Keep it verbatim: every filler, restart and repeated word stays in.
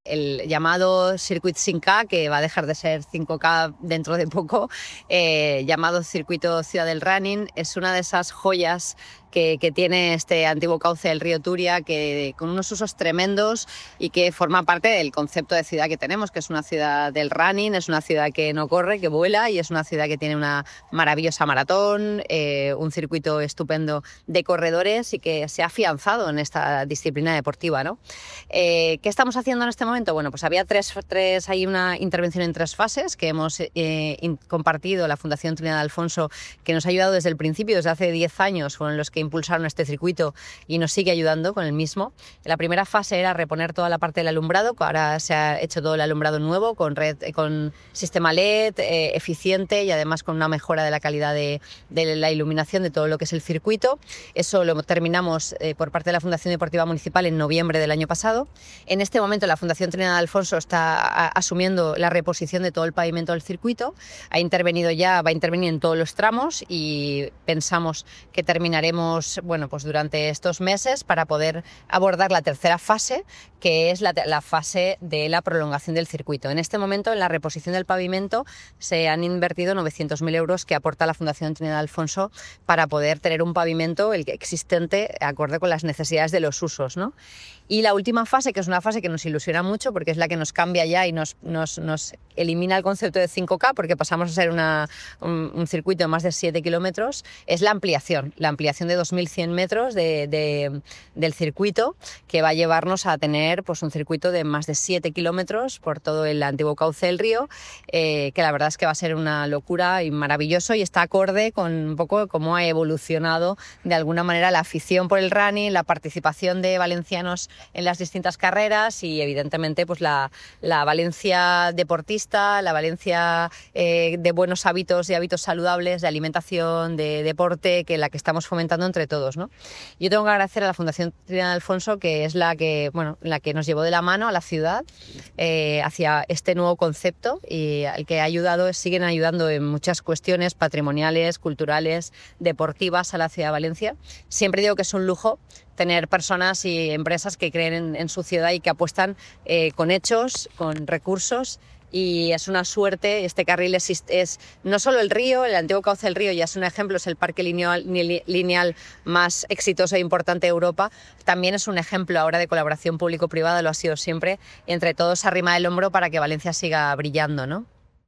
El llamado Circuit cinco K, que va a dejar de ser cinco K dentro de poco, eh, llamado Circuito Ciudad del Running, es una de esas joyas que, que tiene este antiguo cauce del río Turia, que, con unos usos tremendos y que forma parte del concepto de ciudad que tenemos, que es una ciudad del running, es una ciudad que no corre, que vuela, y es una ciudad que tiene una maravillosa maratón, eh, un circuito estupendo de corredores y que se ha afianzado en esta disciplina deportiva, ¿no? Eh, ¿Qué estamos haciendo en este momento? Bueno, pues había tres, tres, hay una intervención en tres fases que hemos eh, in, compartido la Fundación Trinidad Alfonso, que nos ha ayudado desde el principio, desde hace diez años, fueron los que impulsaron este circuito y nos sigue ayudando con el mismo. La primera fase era reponer toda la parte del alumbrado, que ahora se ha hecho todo el alumbrado nuevo con, red, con sistema L E D eh, eficiente y además con una mejora de la calidad de, de la iluminación de todo lo que es el circuito. Eso lo terminamos eh, por parte de la Fundación Deportiva Municipal en noviembre del año pasado. En este momento la Fundación Trinidad Alfonso está a, asumiendo la reposición de todo el pavimento del circuito. Ha intervenido ya, va a intervenir en todos los tramos y pensamos que terminaremos bueno, pues durante estos meses para poder abordar la tercera fase, que es la, la fase de la prolongación del circuito. En este momento, en la reposición del pavimento, se han invertido novecientos mil euros que aporta la Fundación Trinidad Alfonso para poder tener un pavimento el existente acorde con las necesidades de los usos, ¿no? Y la última fase, que es una fase que nos ilusiona mucho porque es la que nos cambia ya y nos, nos, nos elimina el concepto de cinco K, porque pasamos a ser una, un, un circuito de más de siete kilómetros, es la ampliación, la ampliación de dos mil cien metros de, de, del circuito, que va a llevarnos a tener pues, un circuito de más de siete kilómetros por todo el antiguo cauce del río, eh, que la verdad es que va a ser una locura y maravilloso, y está acorde con un poco cómo ha evolucionado de alguna manera la afición por el running, la participación de valencianos en las distintas carreras y evidentemente pues la, la Valencia deportista, la Valencia eh, de buenos hábitos y hábitos saludables, de alimentación, de deporte, que la que estamos fomentando entre todos, ¿no? Yo tengo que agradecer a la Fundación Trinidad Alfonso, que es la que, bueno, la que nos llevó de la mano a la ciudad eh, hacia este nuevo concepto, y al que ha ayudado, siguen ayudando en muchas cuestiones patrimoniales, culturales, deportivas a la ciudad de Valencia. Siempre digo que es un lujo tener personas y empresas que creen en, en su ciudad y que apuestan eh, con hechos, con recursos, y es una suerte. Este carril es, es no solo el río, el antiguo cauce del río ya es un ejemplo, es el parque lineal, lineal más exitoso e importante de Europa, también es un ejemplo ahora de colaboración público-privada, lo ha sido siempre, entre todos arrima el hombro para que Valencia siga brillando, ¿no?